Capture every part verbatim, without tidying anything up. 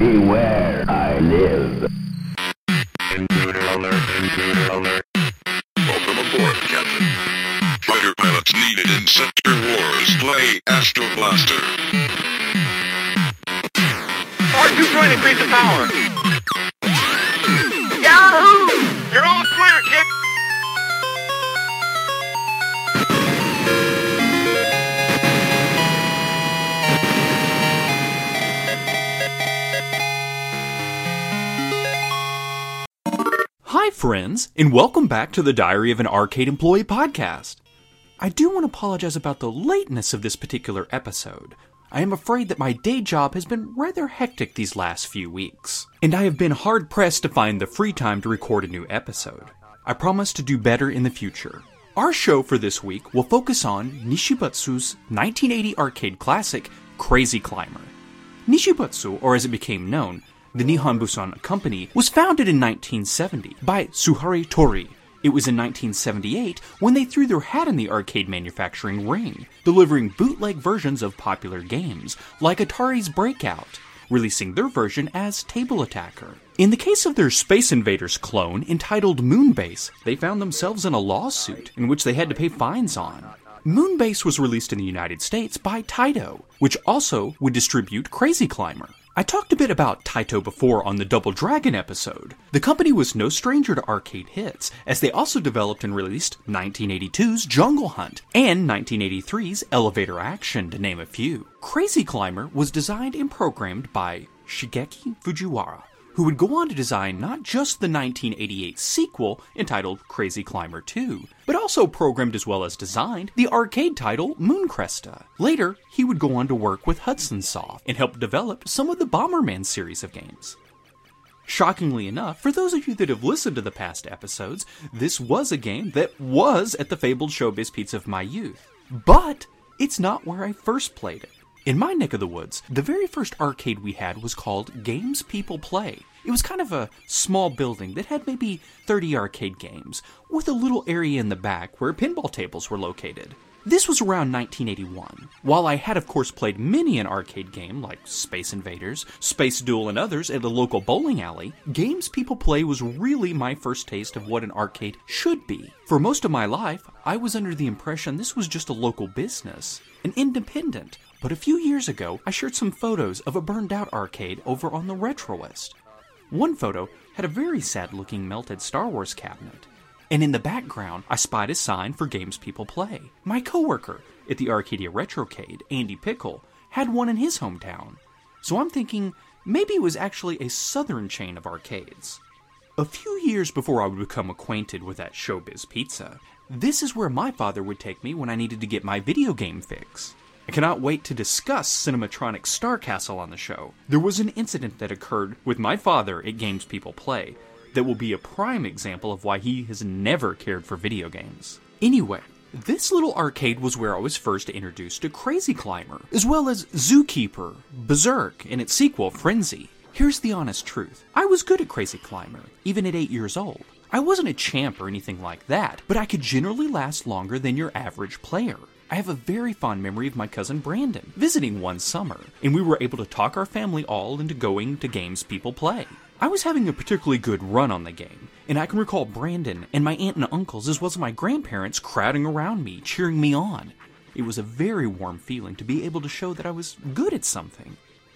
Beware, I live. Intruder alert, intruder alert. Welcome aboard, Captain. Fighter pilots needed in Sector Wars. Play Astro Blaster. R two trying to increase the power. Yahoo! You're all clear, kid. Hi friends, and welcome back to the Diary of an Arcade Employee podcast. I do want to apologize about the lateness of this particular episode. I am afraid that my day job has been rather hectic these last few weeks, and I have been hard-pressed to find the free time to record a new episode. I promise to do better in the future. Our show for this week will focus on Nishibutsu's nineteen eighty arcade classic, Crazy Climber. Nishibutsu, or as it became known, the Nihon Busan Company, was founded in nineteen seventy by Tsuhari Tori. It was in nineteen seventy-eight when they threw their hat in the arcade manufacturing ring, delivering bootleg versions of popular games, like Atari's Breakout, releasing their version as Table Attacker. In the case of their Space Invaders clone, entitled Moonbase, they found themselves in a lawsuit in which they had to pay fines on. Moonbase was released in the United States by Taito, which also would distribute Crazy Climber. I talked a bit about Taito before on the Double Dragon episode. The company was no stranger to arcade hits, as they also developed and released nineteen eighty-two's Jungle Hunt and nineteen eighty-three's Elevator Action, to name a few. Crazy Climber was designed and programmed by Shigeki Fujiwara, who would go on to design not just the nineteen eighty-eight sequel entitled Crazy Climber two, but also programmed as well as designed the arcade title Mooncresta. Later, he would go on to work with Hudson Soft and help develop some of the Bomberman series of games. Shockingly enough, for those of you that have listened to the past episodes, this was a game that was at the fabled Showbiz Pizza of my youth. But it's not where I first played it. In my neck of the woods, the very first arcade we had was called Games People Play. It was kind of a small building that had maybe thirty arcade games, with a little area in the back where pinball tables were located. This was around nineteen eighty-one. While I had of course played many an arcade game like Space Invaders, Space Duel, and others at a local bowling alley, Games People Play was really my first taste of what an arcade should be. For most of my life, I was under the impression this was just a local business, an independent. But a few years ago, I shared some photos of a burned out arcade over on the RetroWest. One photo had a very sad looking melted Star Wars cabinet, and in the background I spied a sign for Games People Play. My coworker at the Arcadia Retrocade, Andy Pickle, had one in his hometown, so I'm thinking maybe it was actually a southern chain of arcades. A few years before I would become acquainted with that Showbiz Pizza, this is where my father would take me when I needed to get my video game fix. I cannot wait to discuss Cinematronic Star Castle on the show. There was an incident that occurred with my father at Games People Play that will be a prime example of why he has never cared for video games. Anyway, this little arcade was where I was first introduced to Crazy Climber, as well as Zookeeper, Berserk, and its sequel, Frenzy. Here's the honest truth. I was good at Crazy Climber, even at eight years old. I wasn't a champ or anything like that, but I could generally last longer than your average player. I have a very fond memory of my cousin Brandon visiting one summer, and we were able to talk our family all into going to Games People Play. I was having a particularly good run on the game, and I can recall Brandon and my aunt and uncles as well as my grandparents crowding around me, cheering me on. It was a very warm feeling to be able to show that I was good at something.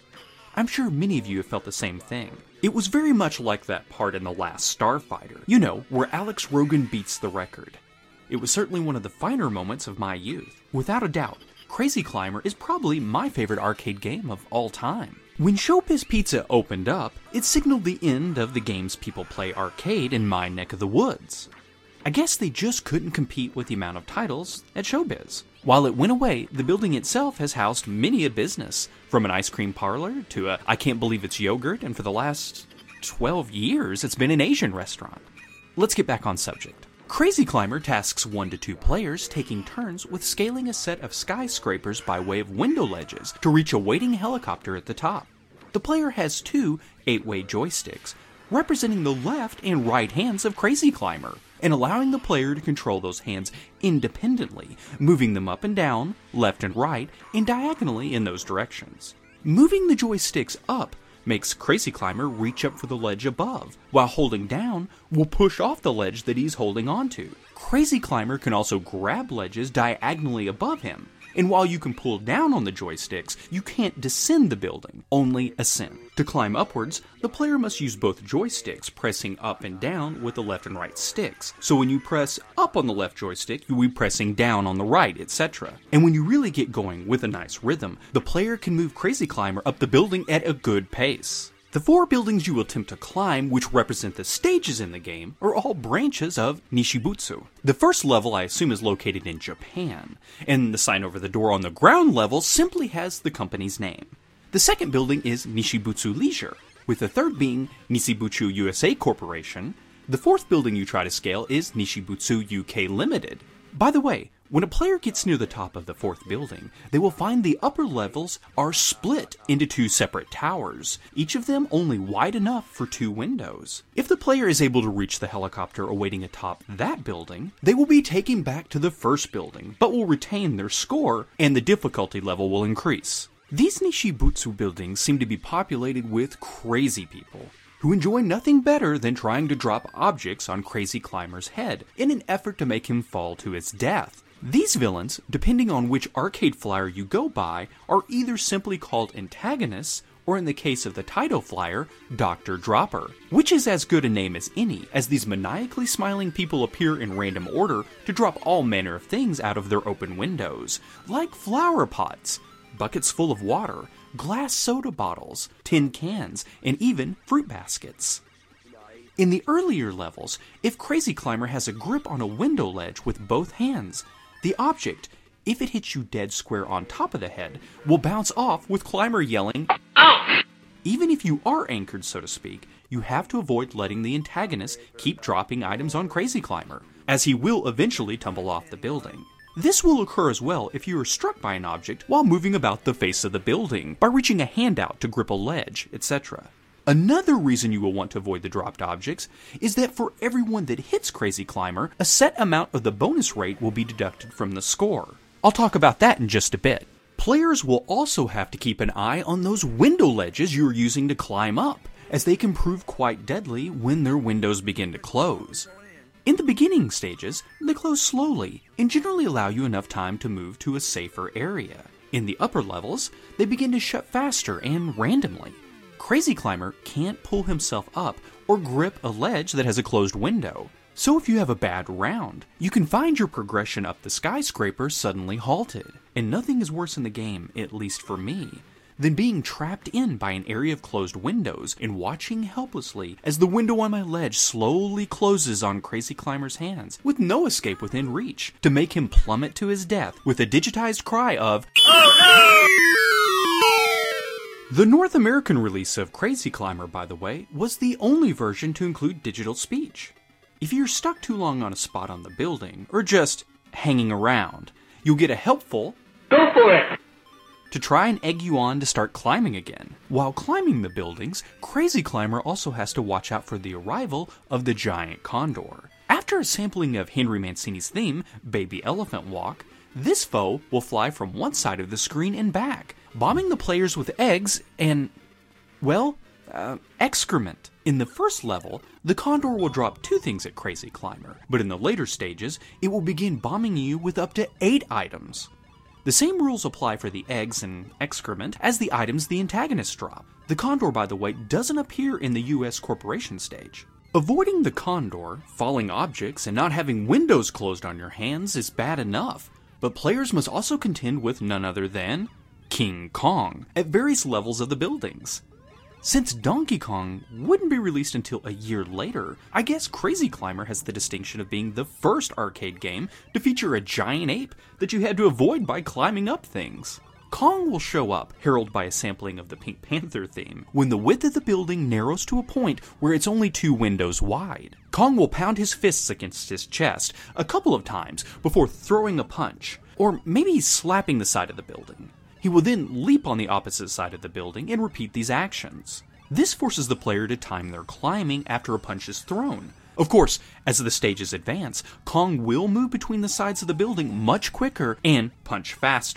I'm sure many of you have felt the same thing. It was very much like that part in The Last Starfighter, you know, where Alex Rogan beats the record. It was certainly one of the finer moments of my youth. Without a doubt, Crazy Climber is probably my favorite arcade game of all time. When Showbiz Pizza opened up, it signaled the end of the Games People Play arcade in my neck of the woods. I guess they just couldn't compete with the amount of titles at Showbiz. While it went away, the building itself has housed many a business, from an ice cream parlor to a I can't believe it's yogurt, and for the last twelve years it's been an Asian restaurant. Let's get back on subject. Crazy Climber tasks one to two players taking turns with scaling a set of skyscrapers by way of window ledges to reach a waiting helicopter at the top. The player has two eight-way joysticks, representing the left and right hands of Crazy Climber, and allowing the player to control those hands independently, moving them up and down, left and right, and diagonally in those directions. Moving the joysticks up makes Crazy Climber reach up for the ledge above, while holding down will push off the ledge that he's holding onto. Crazy Climber can also grab ledges diagonally above him, and while you can pull down on the joysticks, you can't descend the building, only ascend. To climb upwards, the player must use both joysticks, pressing up and down with the left and right sticks. So when you press up on the left joystick, you'll be pressing down on the right, et cetera. And when you really get going with a nice rhythm, the player can move Crazy Climber up the building at a good pace. The four buildings you will attempt to climb, which represent the stages in the game, are all branches of Nishibutsu. The first level I assume is located in Japan, and the sign over the door on the ground level simply has the company's name. The second building is Nishibutsu Leisure, with the third being Nishibutsu U S A Corporation. The fourth building you try to scale is Nishibutsu U K Limited. By the way, when a player gets near the top of the fourth building, they will find the upper levels are split into two separate towers, each of them only wide enough for two windows. If the player is able to reach the helicopter awaiting atop that building, they will be taken back to the first building, but will retain their score, and the difficulty level will increase. These Nishibutsu buildings seem to be populated with crazy people, who enjoy nothing better than trying to drop objects on Crazy Climber's head in an effort to make him fall to his death. These villains, depending on which arcade flyer you go by, are either simply called antagonists, or in the case of the title flyer, Doctor Dropper, which is as good a name as any, as these maniacally smiling people appear in random order to drop all manner of things out of their open windows, like flower pots, buckets full of water, glass soda bottles, tin cans, and even fruit baskets. In the earlier levels, if Crazy Climber has a grip on a window ledge with both hands, the object, if it hits you dead square on top of the head, will bounce off with Climber yelling, "Ouch!" Even if you are anchored, so to speak, you have to avoid letting the antagonist keep dropping items on Crazy Climber, as he will eventually tumble off the building. This will occur as well if you are struck by an object while moving about the face of the building, by reaching a hand out to grip a ledge, et cetera. Another reason you will want to avoid the dropped objects is that for everyone that hits Crazy Climber, a set amount of the bonus rate will be deducted from the score. I'll talk about that in just a bit. Players will also have to keep an eye on those window ledges you're using to climb up, as they can prove quite deadly when their windows begin to close. In the beginning stages, they close slowly and generally allow you enough time to move to a safer area. In the upper levels, they begin to shut faster and randomly. Crazy Climber can't pull himself up or grip a ledge that has a closed window. So if you have a bad round, you can find your progression up the skyscraper suddenly halted. And nothing is worse in the game, at least for me, than being trapped in by an area of closed windows and watching helplessly as the window on my ledge slowly closes on Crazy Climber's hands, with no escape within reach, to make him plummet to his death with a digitized cry of, "Oh no!" The North American release of Crazy Climber, by the way, was the only version to include digital speech. If you're stuck too long on a spot on the building, or just hanging around, you'll get a helpful, "Go for it!" to try and egg you on to start climbing again. While climbing the buildings, Crazy Climber also has to watch out for the arrival of the giant condor. After a sampling of Henry Mancini's theme, Baby Elephant Walk, this foe will fly from one side of the screen and back, bombing the players with eggs and, well, uh, excrement. In the first level, the condor will drop two things at Crazy Climber, but in the later stages, it will begin bombing you with up to eight items. The same rules apply for the eggs and excrement as the items the antagonists drop. The condor, by the way, doesn't appear in the U S Corporation stage. Avoiding the condor, falling objects, and not having windows closed on your hands is bad enough, but players must also contend with none other than King Kong at various levels of the buildings. Since Donkey Kong wouldn't be released until a year later, I guess Crazy Climber has the distinction of being the first arcade game to feature a giant ape that you had to avoid by climbing up things. Kong will show up, heralded by a sampling of the Pink Panther theme, when the width of the building narrows to a point where it's only two windows wide. Kong will pound his fists against his chest a couple of times before throwing a punch, or maybe slapping the side of the building. He will then leap on the opposite side of the building and repeat these actions. This forces the player to time their climbing after a punch is thrown. Of course, as the stages advance, Kong will move between the sides of the building much quicker and punch faster.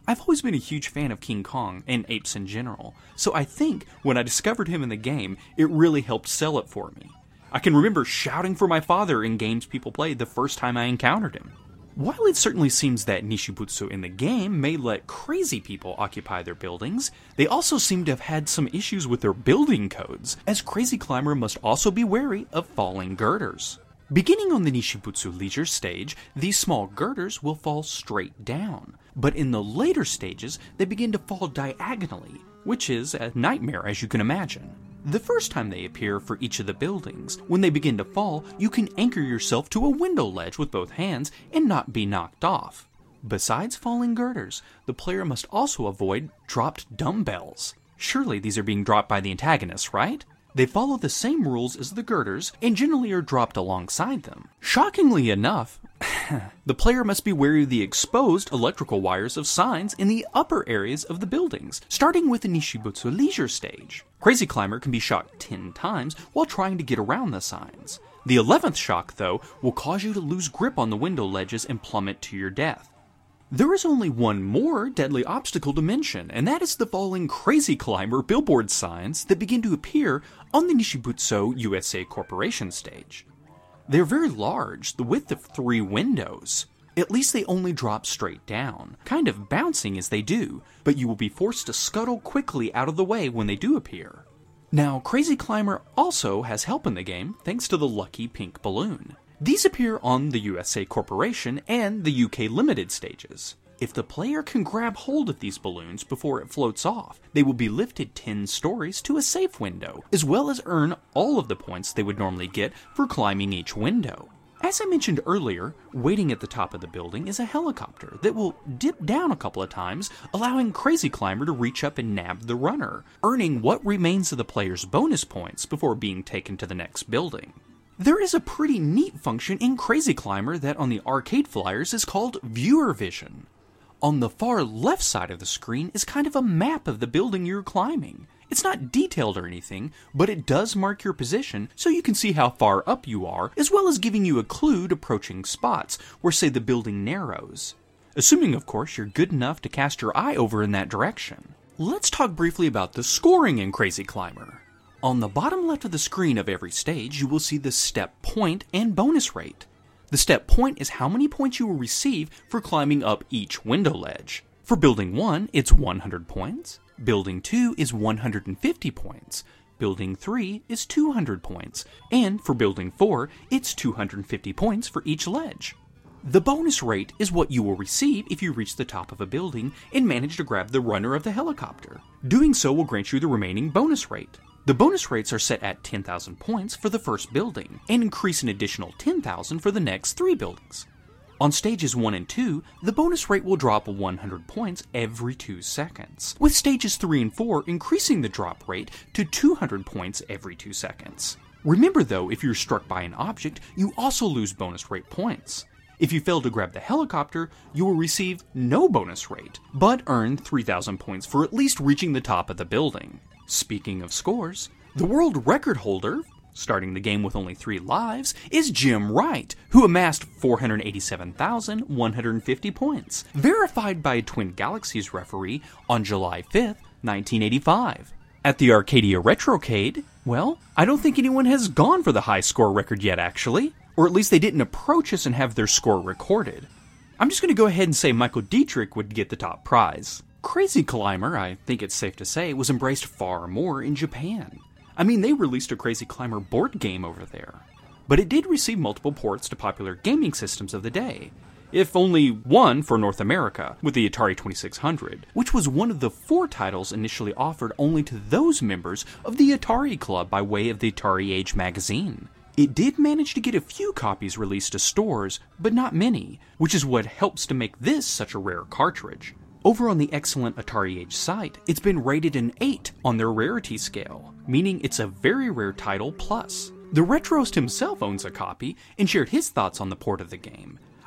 I've always been a huge fan of King Kong and apes in general, so I think when I discovered him in the game, it really helped sell it for me. I can remember shouting for my father in games people played the first time I encountered him. While it certainly seems that Nishibutsu in the game may let crazy people occupy their buildings, they also seem to have had some issues with their building codes, as Crazy Climber must also be wary of falling girders. Beginning on the Nishibutsu Leisure stage, these small girders will fall straight down, but in the later stages, they begin to fall diagonally, which is a nightmare as you can imagine. The first time they appear for each of the buildings, when they begin to fall, you can anchor yourself to a window ledge with both hands and not be knocked off. Besides falling girders, the player must also avoid dropped dumbbells. Surely these are being dropped by the antagonists, right? They follow the same rules as the girders and generally are dropped alongside them. Shockingly enough, the player must be wary of the exposed electrical wires of signs in the upper areas of the buildings, starting with the Nishibutsu Leisure stage. Crazy Climber can be shocked ten times while trying to get around the signs. The eleventh shock, though, will cause you to lose grip on the window ledges and plummet to your death. There is only one more deadly obstacle to mention, and that is the falling Crazy Climber billboard signs that begin to appear on the Nishibutsu U S A Corporation stage. They're very large, the width of three windows. At least they only drop straight down, kind of bouncing as they do, but you will be forced to scuttle quickly out of the way when they do appear. Now, Crazy Climber also has help in the game thanks to the lucky pink balloon. These appear on the U S A Corporation and the U K Limited stages. If the player can grab hold of these balloons before it floats off, they will be lifted ten stories to a safe window, as well as earn all of the points they would normally get for climbing each window. As I mentioned earlier, waiting at the top of the building is a helicopter that will dip down a couple of times, allowing Crazy Climber to reach up and nab the runner, earning what remains of the player's bonus points before being taken to the next building. There is a pretty neat function in Crazy Climber that on the arcade flyers is called Viewer Vision. On the far left side of the screen is kind of a map of the building you're climbing. It's not detailed or anything, but it does mark your position so you can see how far up you are, as well as giving you a clue to approaching spots where, say, the building narrows. Assuming, of course, you're good enough to cast your eye over in that direction. Let's talk briefly about the scoring in Crazy Climber. On the bottom left of the screen of every stage, you will see the step point and bonus rate. The step point is how many points you will receive for climbing up each window ledge. For Building one, it's one hundred points. Building two is one hundred fifty points. Building three is two hundred points. And for Building four, it's two hundred fifty points for each ledge. The bonus rate is what you will receive if you reach the top of a building and manage to grab the runner of the helicopter. Doing so will grant you the remaining bonus rate. The bonus rates are set at ten thousand points for the first building, and increase an additional ten thousand for the next three buildings. On stages one and two, the bonus rate will drop one hundred points every two seconds, with stages three and four increasing the drop rate to two hundred points every two seconds. Remember though, if you're struck by an object, you also lose bonus rate points. If you fail to grab the helicopter, you will receive no bonus rate, but earn three thousand points for at least reaching the top of the building. Speaking of scores, the world record holder, starting the game with only three lives, is Jim Wright, who amassed four hundred eighty-seven thousand one hundred fifty points, verified by Twin Galaxies referee on July fifth, nineteen eighty-five. At the Arcadia Retrocade, well, I don't think anyone has gone for the high score record yet, actually. Or at least they didn't approach us and have their score recorded. I'm just going to go ahead and say Michael Dietrich would get the top prize. Crazy Climber, I think it's safe to say, was embraced far more in Japan. I mean, they released a Crazy Climber board game over there. But it did receive multiple ports to popular gaming systems of the day, if only one for North America, with the Atari twenty-six hundred, which was one of the four titles initially offered only to those members of the Atari Club by way of the Atari Age magazine. It did manage to get a few copies released to stores, but not many, which is what helps to make this such a rare cartridge. Over on the excellent Atari Age site, it's been rated an eight on their rarity scale, meaning it's a very rare title plus. The Retroist himself owns a copy and shared his thoughts on the port of the game.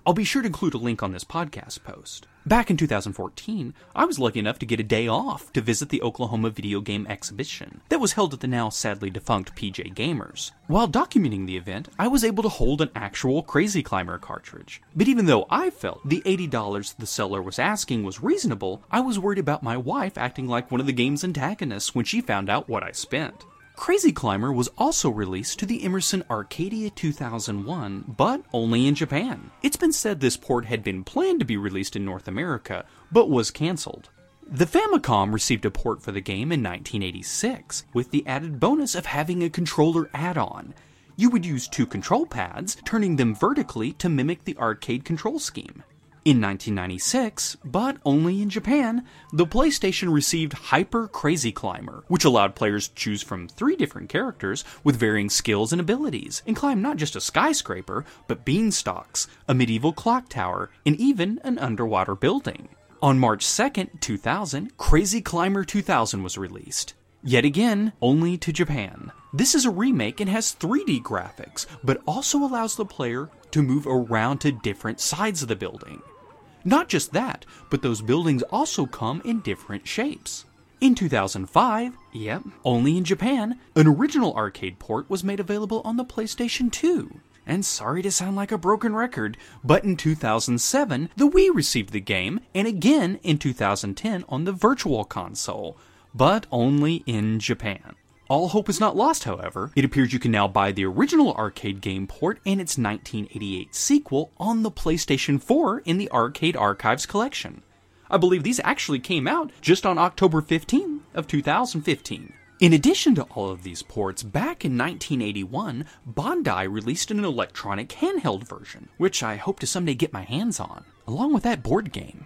I'll be sure to include a link on this podcast post. Back in two thousand fourteen, I was lucky enough to get a day off to visit the Oklahoma Video Game Exhibition that was held at the now sadly defunct P J Gamers. While documenting the event, I was able to hold an actual Crazy Climber cartridge. But even though I felt the eighty dollars the seller was asking was reasonable, I was worried about my wife acting like one of the game's antagonists when she found out what I spent. Crazy Climber was also released to the Emerson Arcadia two thousand one, but only in Japan. It's been said this port had been planned to be released in North America, but was cancelled. The Famicom received a port for the game in nineteen eighty-six, with the added bonus of having a controller add-on. You would use two control pads, turning them vertically to mimic the arcade control scheme. In nineteen ninety-six, but only in Japan, the PlayStation received Hyper Crazy Climber, which allowed players to choose from three different characters with varying skills and abilities, and climb not just a skyscraper, but beanstalks, a medieval clock tower, and even an underwater building. On March second, two thousand, Crazy Climber two thousand was released. Yet again, only to Japan. This is a remake and has three D graphics, but also allows the player to move around to different sides of the building. Not just that, but those buildings also come in different shapes. In two thousand five, yep, only in Japan, an original arcade port was made available on the PlayStation two. And sorry to sound like a broken record, but in two thousand seven, the Wii received the game, and again in two thousand ten on the Virtual Console, but only in Japan. All hope is not lost, however. It appears you can now buy the original arcade game port and its nineteen eighty-eight sequel on the PlayStation four in the Arcade Archives collection. I believe these actually came out just on October fifteenth of two thousand fifteen. In addition to all of these ports, back in nineteen eighty-one, Bandai released an electronic handheld version, which I hope to someday get my hands on, along with that board game.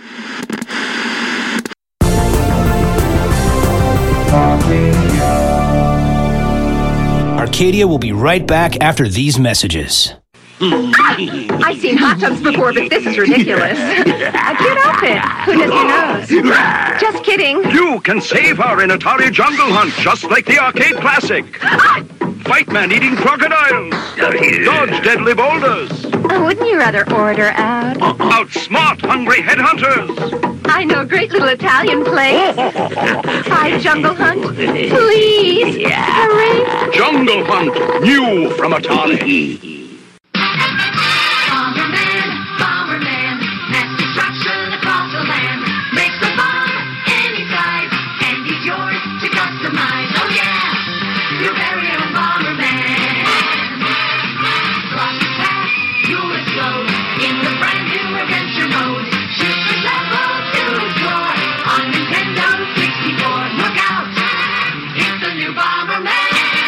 Arcadia will be right back after these messages. I've seen hot tubs before, but this is ridiculous. A cute outfit. Who does your nose? Just kidding. You can save her in Atari Jungle Hunt, just like the arcade classic. Fight man-eating crocodiles. Dodge deadly boulders. Oh, wouldn't you rather order out? Outsmart hungry headhunters. I know a great little Italian place. Five Jungle Hunt. Please. Hurry. Jungle Hunt, new from Atari. Bomberman, Bomberman, mass destruction across the land. Makes a bomb any size, and he's yours to customize. Oh yeah, your very own Bomberman. Cross the path, you'll explode in the brand new adventure mode. Shoot the level to explore on Nintendo sixty-four. Look out, it's the new Bomberman.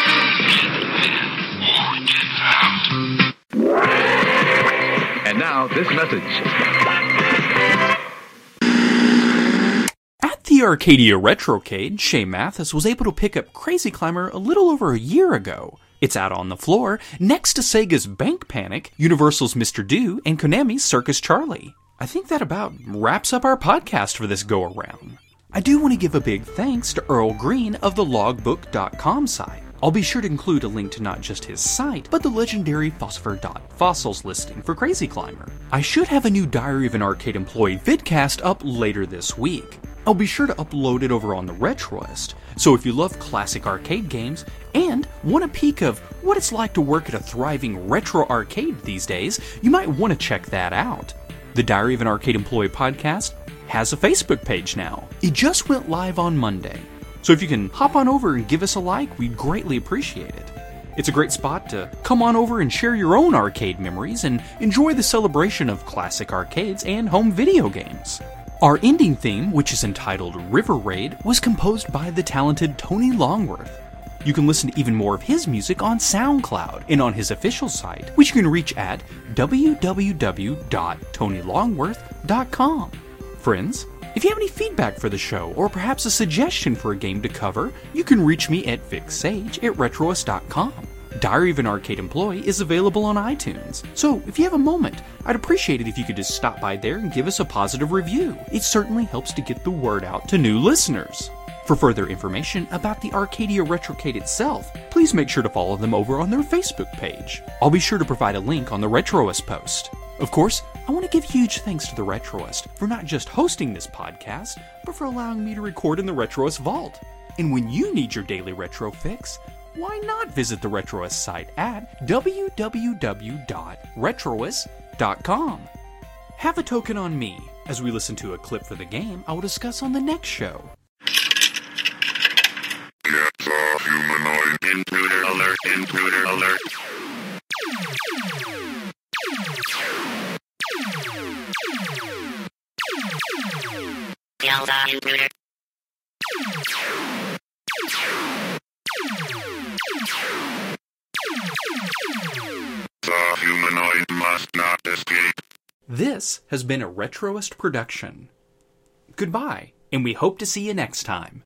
And now, this message. At the Arcadia Retrocade, Shay Mathis was able to pick up Crazy Climber a little over a year ago. It's out on the floor, next to Sega's Bank Panic, Universal's Mister Do, and Konami's Circus Charlie. I think that about wraps up our podcast for this go-around. I do want to give a big thanks to Earl Green of the logbook dot com site. I'll be sure to include a link to not just his site, but the legendary Phosphor dot Fossils listing for Crazy Climber. I should have a new Diary of an Arcade Employee vidcast up later this week. I'll be sure to upload it over on the Retroist, so if you love classic arcade games and want a peek of what it's like to work at a thriving retro arcade these days, you might want to check that out. The Diary of an Arcade Employee podcast has a Facebook page now. It just went live on Monday. So if you can hop on over and give us a like, we'd greatly appreciate it. It's a great spot to come on over and share your own arcade memories and enjoy the celebration of classic arcades and home video games. Our ending theme, which is entitled River Raid, was composed by the talented Tony Longworth. You can listen to even more of his music on SoundCloud and on his official site, which you can reach at w w w dot tony longworth dot com. Friends, if you have any feedback for the show, or perhaps a suggestion for a game to cover, you can reach me at vicsage at retroist dot com. Diary of an Arcade Employee is available on iTunes, so if you have a moment, I'd appreciate it if you could just stop by there and give us a positive review. It certainly helps to get the word out to new listeners. For further information about the Arcadia Retrocade itself, please make sure to follow them over on their Facebook page. I'll be sure to provide a link on the Retroist post. Of course, I want to give huge thanks to the Retroist for not just hosting this podcast, but for allowing me to record in the Retroist Vault. And when you need your daily retro fix, why not visit the Retroist site at w w w dot retroist dot com. Have a token on me as we listen to a clip for the game I will discuss on the next show. Get the humanoid. Intruder alert, intruder alert. Kill the intruder. The humanoid must not escape. This has been a Retroist production. Goodbye, and we hope to see you next time.